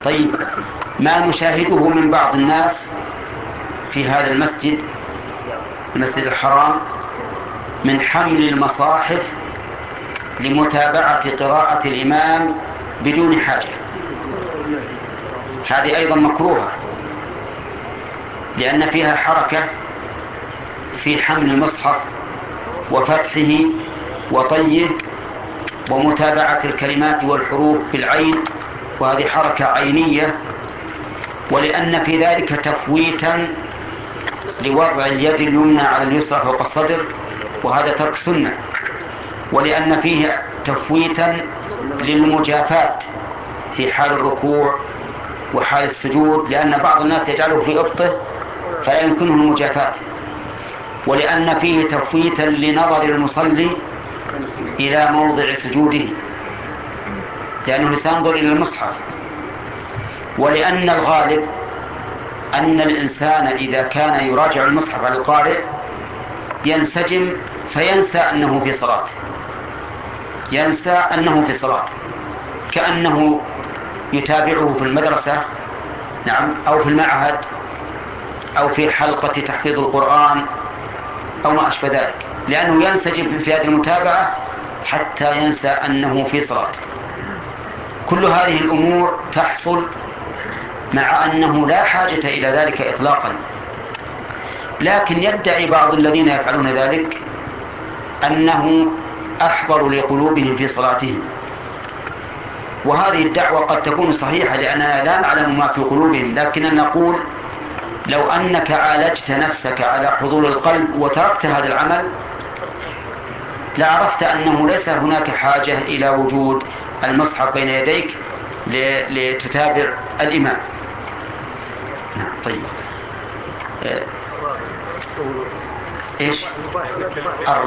طيب، ما نشاهده من بعض الناس في هذا المسجد الحرام من حمل المصاحف لمتابعة قراءة الإمام بدون حاجة، هذه أيضا مكروهة، لأن فيها حركة في حمل المصحف وفتحه وطيه ومتابعة الكلمات والحروف بالعين، وهذه حركة عينية، ولأن في ذلك تفويتا لوضع اليد اليمنى على اليسرى فوق الصدر، وهذا ترك سنة، ولأن فيه تفويتا للمجافاة في حال الركوع وحال السجود، لأن بعض الناس يجعله في إبطه فلا يمكنه المجافاة، ولأن فيه تفويتا لنظر المصلي إلى موضع سجوده لأنه سينظر إلى المصحف، ولأن الغالب أن الإنسان إذا كان يراجع المصحف على القارئ ينسجم فينسى أنه في صلاة، ينسى أنه في صلاة، كأنه يتابعه في المدرسة، نعم، أو في المعهد أو في حلقة تحفيظ القرآن أو ما أشبه ذلك، لأنه ينسجم في هذه المتابعة حتى ينسى أنه في صلاة. كل هذه الأمور تحصل مع أنه لا حاجة إلى ذلك إطلاقا، لكن يدعي بعض الذين يفعلون ذلك أنه أحضر لقلوبهم في صلاتهم، وهذه الدعوة قد تكون صحيحة لأننا لا نعلم ما في قلوبهم، لكن نقول لو أنك عالجت نفسك على حضور القلب وتركت هذا العمل لعرفت أنه ليس هناك حاجة إلى وجود المصحف بين يديك لتتابع الإمام. طيب، إيش